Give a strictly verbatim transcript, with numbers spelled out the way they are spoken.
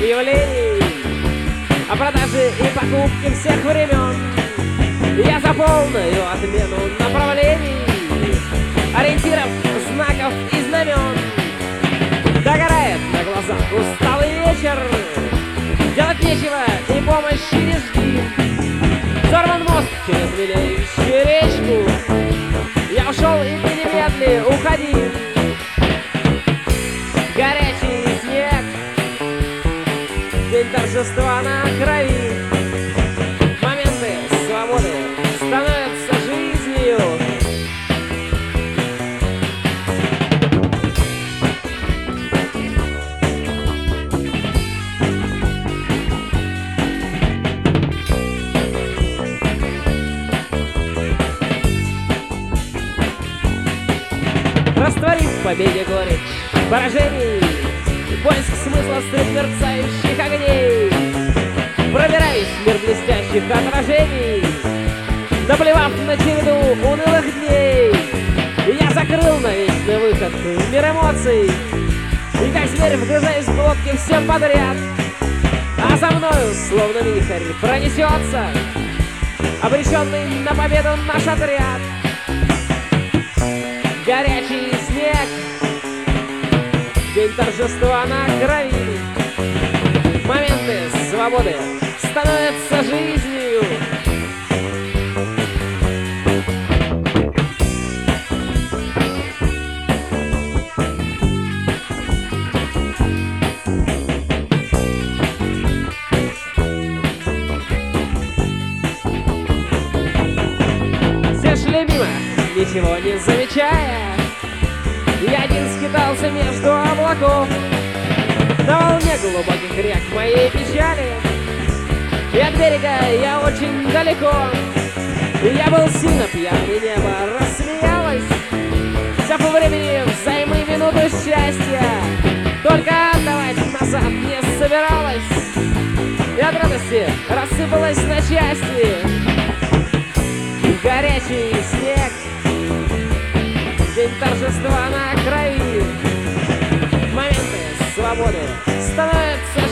объявлений о продаже и покупке всех времен. Я за полную отмену направлений, ориентиров, знаков и знамен. Догорает на глазах усталый вечер, делать нечего и помощи не жди. Сорван мост через мелеющую речку, я ушел и ты немедли уходи. Горячий снег, день торжества на крови. Моменты свободы становятся жизнью. Растворив в победе горечь поражений, поиск смысла среди мерцающих огней. Пробираюсь в мир блестящих отражений, наплевав на череду унылых дней. Я закрыл на вечный выход в мир эмоций, и как зверь вгрызаюсь в глотки всем подряд. А за мною, словно вихрь, пронесется обреченный на победу наш отряд. Горячий снег, день торжества на крови. Моменты свободы становятся жизнью. Все шли мимо, ничего не замечая. Я один скитался между облаков на волне глубоких рек моей печали, и от берега я очень далеко. Я был сильно пьян, и небо рассмеялось. Все по времени взаймы минуту счастья, только отдавать назад не собиралась, и от радости рассыпалась на части. Горячий снег, день торжества на крови. Моменты свободы становятся